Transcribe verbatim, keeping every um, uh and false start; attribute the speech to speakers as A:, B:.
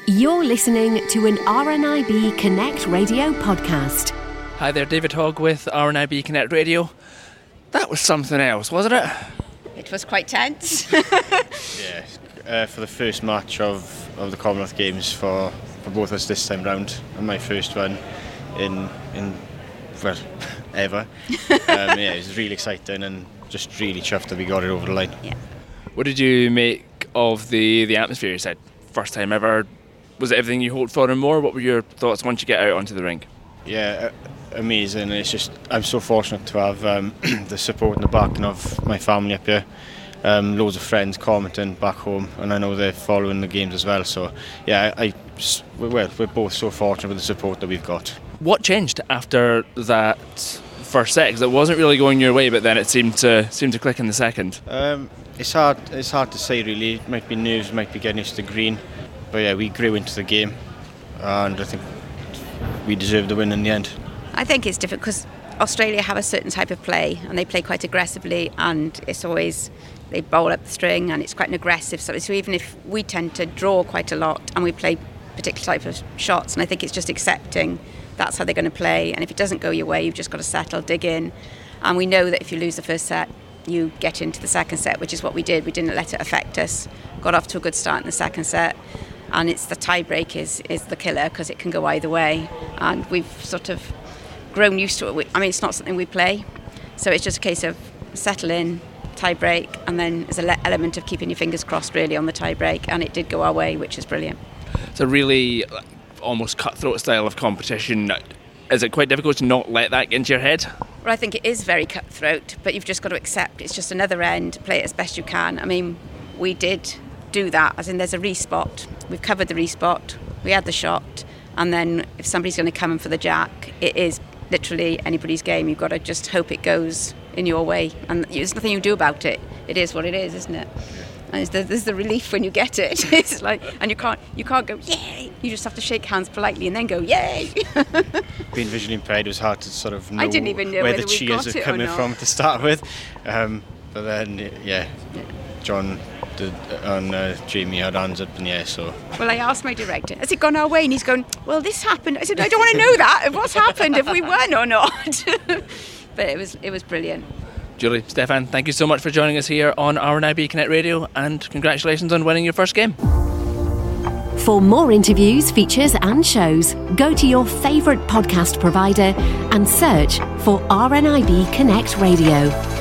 A: You're listening to an R N I B Connect Radio podcast.
B: Hi there, David Hogg with R N I B Connect Radio. That was something else, wasn't it?
C: It was quite tense.
D: yeah, uh, for the first match of, of the Commonwealth Games for, for both of us this time round, and my first one in in well ever. um, yeah, it was really exciting and just really chuffed that we got it over the line.
C: Yeah.
B: What did you make of the the atmosphere? You said first time ever. Was it everything you hoped for and more? What were your thoughts once you get out onto the rink?
D: Yeah, uh, amazing. It's just I'm so fortunate to have um, the support and the backing of my family up here. Um, loads of friends commenting back home, and I know they're following the games as well. So yeah, I, I well, we're both so fortunate with the support that we've got.
B: What changed after that first set? Because it wasn't really going your way, but then it seemed to seemed to click in the second.
D: Um, it's hard. It's hard to say really. It might be nerves, might be getting used to green, but yeah, we grew into the game, and I think we deserved the win in the end.
C: I think it's different because Australia have a certain type of play, and they play quite aggressively, and it's always they bowl up the string, and it's quite an aggressive. So, so even if we tend to draw quite a lot, and we play particular type of shots, and I think it's just accepting that's how they're going to play. And if it doesn't go your way, you've just got to settle, dig in. And we know that if you lose the first set, you get into the second set, which is what we did. We didn't let it affect us. Got off to a good start in the second set. And it's the tie break is, is the killer because it can go either way. And we've sort of grown used to it. I mean, it's not something we play. So it's just a case of settle in, tie break, and then there's an element of keeping your fingers crossed really on the tie break. And it did go our way, which is brilliant.
B: It's a really almost cutthroat style of competition. Is it quite difficult to not let that get into your head?
C: Well, I think it is very cutthroat, but you've just got to accept it's just another end, play it as best you can. I mean, we did do that, as in there's a respot. We've covered the respot, we had the shot, and then if somebody's going to come in for the jack, it is literally anybody's game. You've got to just hope it goes in your way, and there's nothing you do about it. It is what it is, isn't it? And there's the relief when you get it. It's like, and you can't you can't go yay. You just have to shake hands politely and then go yay.
D: Being visually impaired, it was hard to sort of know
C: I didn't even know
D: where
C: whether
D: the
C: we
D: cheers
C: got
D: are
C: it or
D: coming
C: not.
D: from to start with. Um, but then yeah, John did, and uh, Jamie had hands up in the air. So
C: well, I asked my director, has it gone our way? And he's going, well, this happened. I said, I don't want to know that. What's happened? If we won or not? But it was it was brilliant.
B: Julie, Stefan, thank you so much for joining us here on R N I B Connect Radio, and congratulations on winning your first game.
A: For more interviews, features and shows, go to your favourite podcast provider and search for R N I B Connect Radio.